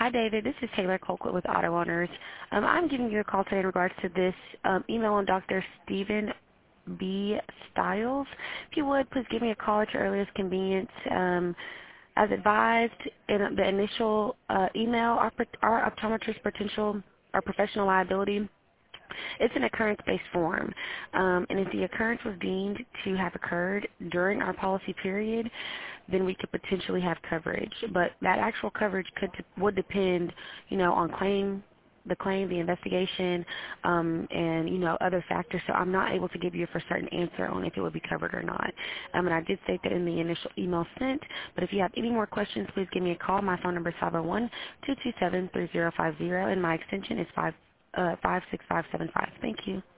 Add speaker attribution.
Speaker 1: Hi, David. This is Taylor Colquitt with Auto Owners. I'm giving you a call today in regards to this email on Dr. Stephen B. Stiles. If you would, please give me a call at your earliest convenience. As advised in the initial email, our optometrist potential or professional liability, it's an occurrence-based form, and if the occurrence was deemed to have occurred during our policy period, then we could potentially have coverage. But that actual coverage would depend, on the claim, the investigation, and other factors. So I'm not able to give you a for certain answer on if it would be covered or not. And I did state that in the initial email sent. But if you have any more questions, please give me a call. My phone number is 501-227-3050, and my extension is 56575. Thank you.